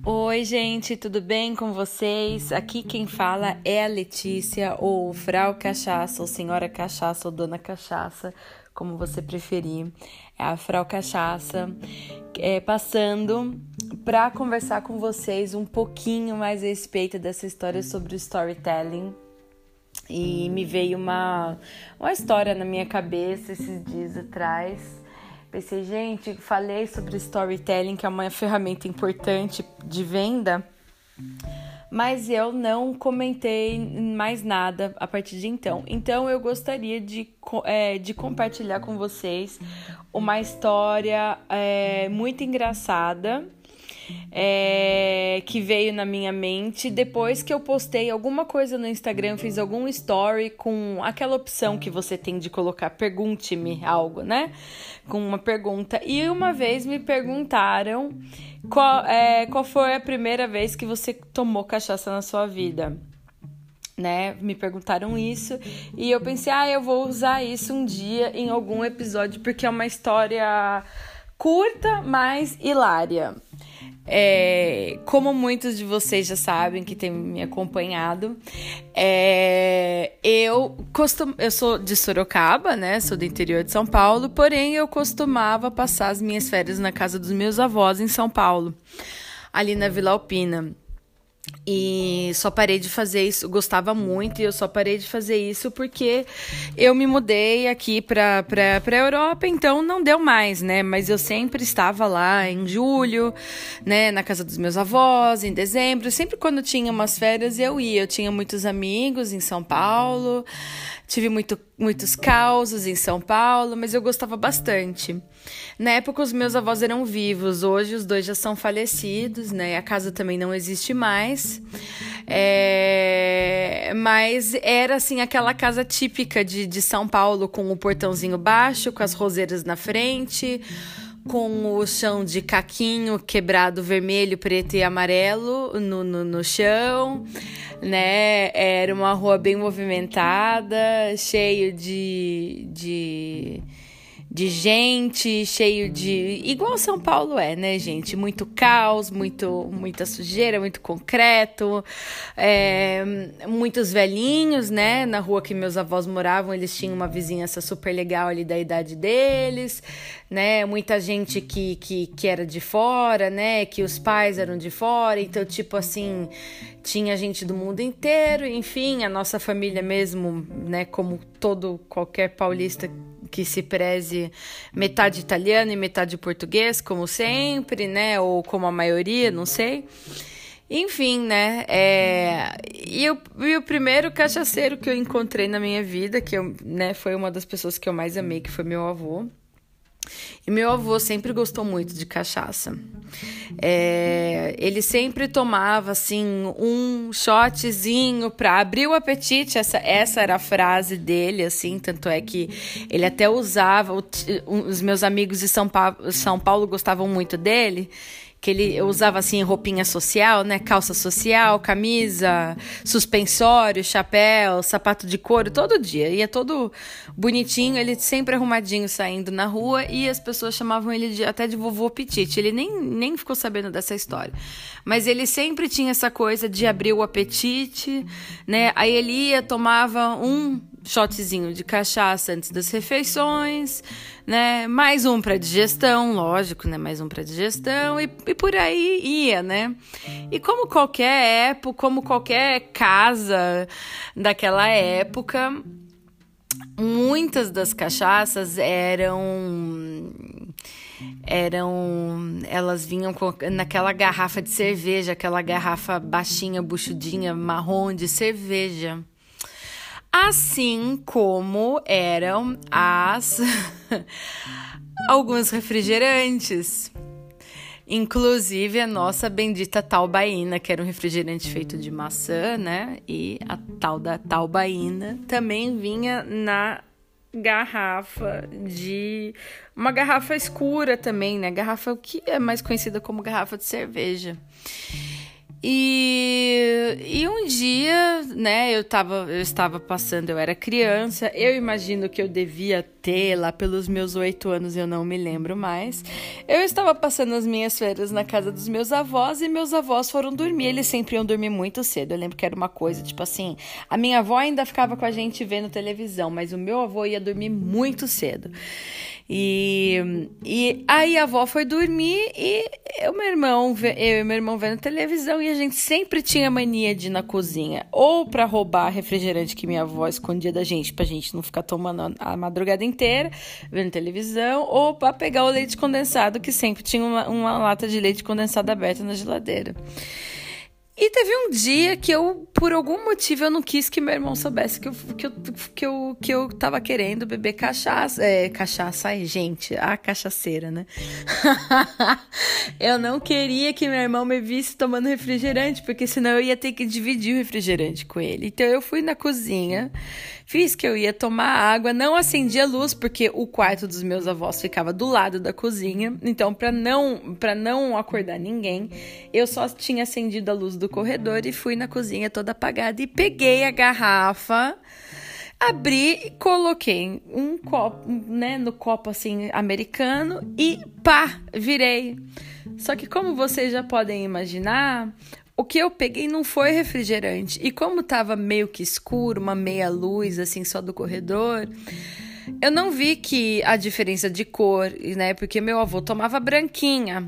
Oi, gente, tudo bem com vocês? Aqui quem fala é a Letícia, ou Frau Cachaça, ou Senhora Cachaça, ou Dona Cachaça, como você preferir. É a Frau Cachaça, passando para conversar com vocês um pouquinho mais a respeito dessa história sobre o storytelling. E me veio uma história na minha cabeça esses dias atrás. Pensei, gente, falei sobre storytelling, que é uma ferramenta importante de venda, mas eu não comentei mais nada a partir de então. Então, eu gostaria de compartilhar com vocês uma história muito engraçada, que veio na minha mente depois que eu postei alguma coisa no Instagram, fiz algum story com aquela opção que você tem de colocar pergunte-me algo, né? Com uma pergunta. E uma vez me perguntaram qual foi a primeira vez que você tomou cachaça na sua vida, né? Me perguntaram isso e eu pensei, eu vou usar isso um dia em algum episódio, porque é uma história curta, mas hilária. Como muitos de vocês já sabem que têm me acompanhado, eu sou de Sorocaba, né? Sou do interior de São Paulo, porém eu costumava passar as minhas férias na casa dos meus avós em São Paulo, ali na Vila Alpina. E só parei de fazer isso, gostava muito, e eu só parei de fazer isso porque eu me mudei aqui pra Europa, então não deu mais, né? Mas eu sempre estava lá em julho, né? Na casa dos meus avós, em dezembro, sempre quando tinha umas férias eu ia. Eu tinha muitos amigos em São Paulo, tive muitos causos em São Paulo, mas eu gostava bastante. Na época os meus avós eram vivos, hoje os dois já são falecidos, né? A casa também não existe mais, mas era assim aquela casa típica de São Paulo, com o portãozinho baixo, com as roseiras na frente, com o chão de caquinho quebrado vermelho, preto e amarelo no chão, né? Era uma rua bem movimentada, cheio de gente, cheio de... Igual São Paulo né, gente? Muito caos, muita sujeira, muito concreto, muitos velhinhos, né? Na rua que meus avós moravam, eles tinham uma vizinhança super legal ali da idade deles, né? Muita gente que era de fora, né? Que os pais eram de fora, então, tipo assim, tinha gente do mundo inteiro, enfim, a nossa família mesmo, né? Como qualquer paulista que se preze, metade italiano e metade português, como sempre, né? Ou como a maioria, não sei. Enfim, né? E o primeiro cachaceiro que eu encontrei na minha vida, foi uma das pessoas que eu mais amei, que foi meu avô. E meu avô sempre gostou muito de cachaça. Ele sempre tomava, assim, um shotzinho para abrir o apetite. Essa era a frase dele, assim. Tanto é que ele até usava... Os meus amigos de São Paulo gostavam muito dele, que ele usava, assim, roupinha social, né? Calça social, camisa, suspensório, chapéu, sapato de couro, todo dia. Ia todo bonitinho, ele sempre arrumadinho saindo na rua, e as pessoas chamavam ele até de vovô Petite. Ele nem ficou sabendo dessa história. Mas ele sempre tinha essa coisa de abrir o apetite, né? Aí ele ia, tomava um shotzinho de cachaça antes das refeições, né? Mais um para digestão, lógico, né? Mais um para digestão e por aí ia, né? E como qualquer casa daquela época, muitas das cachaças elas vinham naquela garrafa de cerveja, aquela garrafa baixinha, buchudinha, marrom de cerveja. Assim como eram alguns refrigerantes. Inclusive a nossa bendita Talbaína, que era um refrigerante feito de maçã, né? E a tal da Talbaína também vinha na garrafa uma garrafa escura também, né? Garrafa que é mais conhecida como garrafa de cerveja. E um dia, né, eu estava passando, eu era criança, eu imagino que eu devia ter lá pelos meus 8 anos, eu não me lembro mais. Eu estava passando as minhas férias na casa dos meus avós e meus avós foram dormir, eles sempre iam dormir muito cedo. Eu lembro que era uma coisa, tipo assim, a minha avó ainda ficava com a gente vendo televisão, mas o meu avô ia dormir muito cedo. E aí a avó foi dormir e eu e meu irmão vendo televisão, e a gente sempre tinha mania de ir na cozinha ou pra roubar refrigerante que minha avó escondia da gente, pra gente não ficar tomando a madrugada inteira vendo televisão, ou pra pegar o leite condensado, que sempre tinha uma lata de leite condensado aberta na geladeira. E teve um dia que eu, por algum motivo, eu não quis que meu irmão soubesse que eu tava querendo beber cachaça. Cachaça, ai, gente, a cachaceira, né? Eu não queria que meu irmão me visse tomando refrigerante, porque senão eu ia ter que dividir o refrigerante com ele. Então eu fui na cozinha, fiz que eu ia tomar água, não acendi a luz, porque o quarto dos meus avós ficava do lado da cozinha. Então, pra não acordar ninguém, eu só tinha acendido a luz do corredor e fui na cozinha toda apagada e peguei a garrafa, abri e coloquei um copo, né, no copo assim americano e pá, virei. Só que como vocês já podem imaginar, o que eu peguei não foi refrigerante. E como tava meio que escuro, uma meia luz assim só do corredor, eu não vi que a diferença de cor, né, porque meu avô tomava branquinha.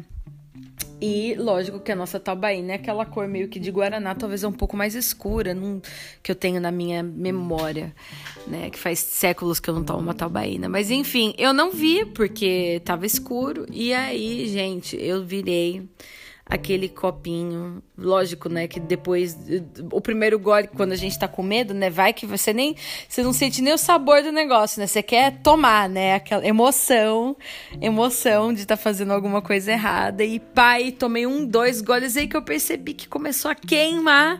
E lógico que a nossa Talbaína é aquela cor meio que de guaraná, talvez um pouco mais escura, que eu tenho na minha memória, né? Que faz séculos que eu não tomo uma Talbaína. Mas enfim, eu não vi porque tava escuro. E aí, gente, eu virei aquele copinho. Lógico, né? Que depois, o primeiro gole, quando a gente tá com medo, né? Vai que você não sente nem o sabor do negócio, né? Você quer tomar, né? Aquela emoção de estar fazendo alguma coisa errada. E pai, tomei 2 goles aí que eu percebi que começou a queimar.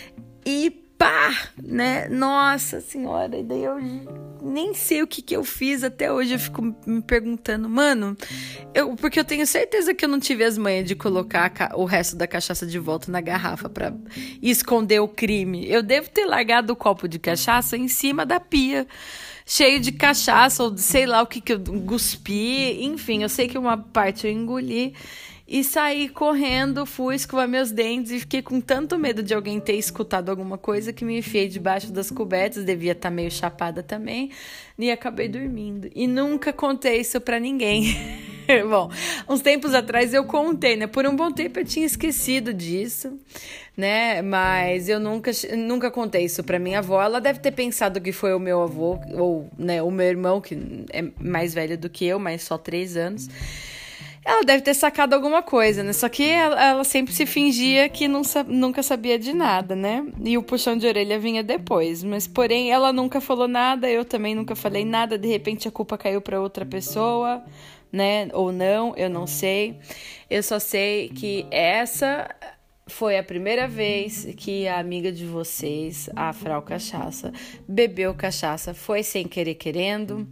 E pá, né? Nossa Senhora, e daí eu nem sei o que eu fiz até hoje. Eu fico me perguntando, mano, porque eu tenho certeza que eu não tive as manhas de colocar o resto da cachaça de volta na garrafa pra esconder o crime. Eu devo ter largado o copo de cachaça em cima da pia, cheio de cachaça, ou sei lá o que eu cuspi. Enfim, eu sei que uma parte eu engoli. E saí correndo, fui escovar meus dentes e fiquei com tanto medo de alguém ter escutado alguma coisa que me enfiei debaixo das cobertas, devia estar meio chapada também, e acabei dormindo. E nunca contei isso pra ninguém. Bom, uns tempos atrás eu contei, né? Por um bom tempo eu tinha esquecido disso, né? Mas eu nunca contei isso pra minha avó. Ela deve ter pensado que foi o meu avô, ou né, o meu irmão, que é mais velho do que eu, mas só 3 anos. Ela deve ter sacado alguma coisa, né? Só que ela sempre se fingia que nunca sabia de nada, né? E o puxão de orelha vinha depois. Mas, porém, ela nunca falou nada, eu também nunca falei nada. De repente, a culpa caiu para outra pessoa, né? Ou não, eu não sei. Eu só sei que essa foi a primeira vez que a amiga de vocês, a Frau Cachaça, bebeu cachaça. Foi sem querer querendo.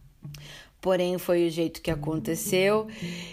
Porém, foi o jeito que aconteceu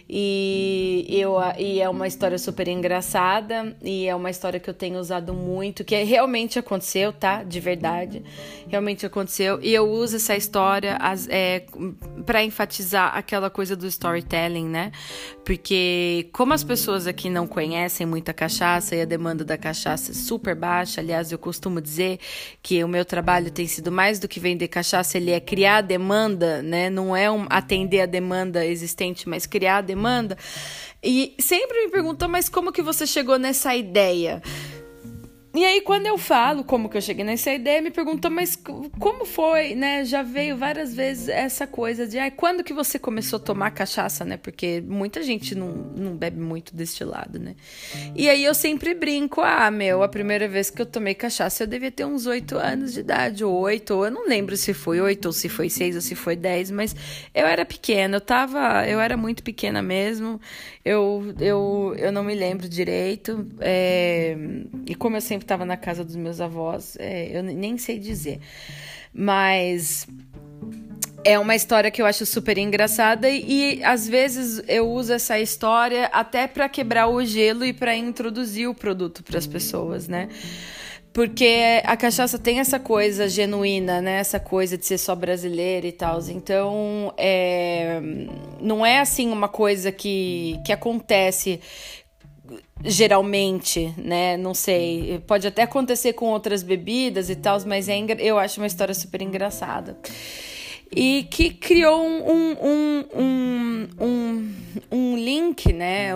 e é uma história super engraçada e é uma história que eu tenho usado muito, que realmente aconteceu, tá? De verdade, realmente aconteceu. E eu uso essa história para enfatizar aquela coisa do storytelling, né? Porque como as pessoas aqui não conhecem muita cachaça e a demanda da cachaça é super baixa, aliás, eu costumo dizer que o meu trabalho tem sido mais do que vender cachaça, ele é criar demanda, né? Não é atender a demanda existente, mas criar a demanda. E sempre me perguntam, mas como que você chegou nessa ideia? E aí, quando eu falo como que eu cheguei nessa ideia, me perguntam, mas como foi, né? Já veio várias vezes essa coisa de, quando que você começou a tomar cachaça, né? Porque muita gente não bebe muito destilado, né? E aí eu sempre brinco, a primeira vez que eu tomei cachaça eu devia ter uns 8 anos de idade, ou 8, ou eu não lembro se foi 8, ou se foi 6, ou se foi 10, mas eu era pequena, eu era muito pequena mesmo, eu não me lembro direito, e como eu sempre estava na casa dos meus avós, eu nem sei dizer. Mas É uma história que eu acho super engraçada e às vezes eu uso essa história até para quebrar o gelo e para introduzir o produto para as pessoas, né? Porque a cachaça tem essa coisa genuína, né? Essa coisa de ser só brasileira e tal. Então, não é assim uma coisa que acontece geralmente, né? Não sei. Pode até acontecer com outras bebidas e tal, mas eu acho uma história super engraçada. E que criou um link, né?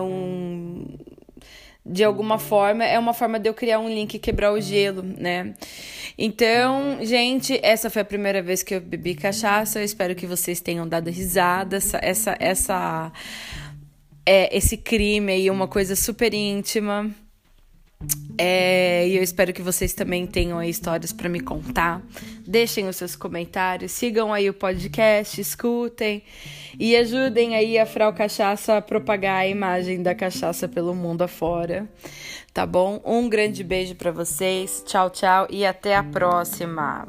De alguma forma, é uma forma de eu criar um link e quebrar o gelo, né? Então, gente, essa foi a primeira vez que eu bebi cachaça. Eu espero que vocês tenham dado risada. Esse crime aí é uma coisa super íntima. E eu espero que vocês também tenham aí histórias para me contar. Deixem os seus comentários, sigam aí o podcast, escutem e ajudem aí a Frau Cachaça a propagar a imagem da cachaça pelo mundo afora, tá bom? Um grande beijo para vocês, tchau, tchau e até a próxima!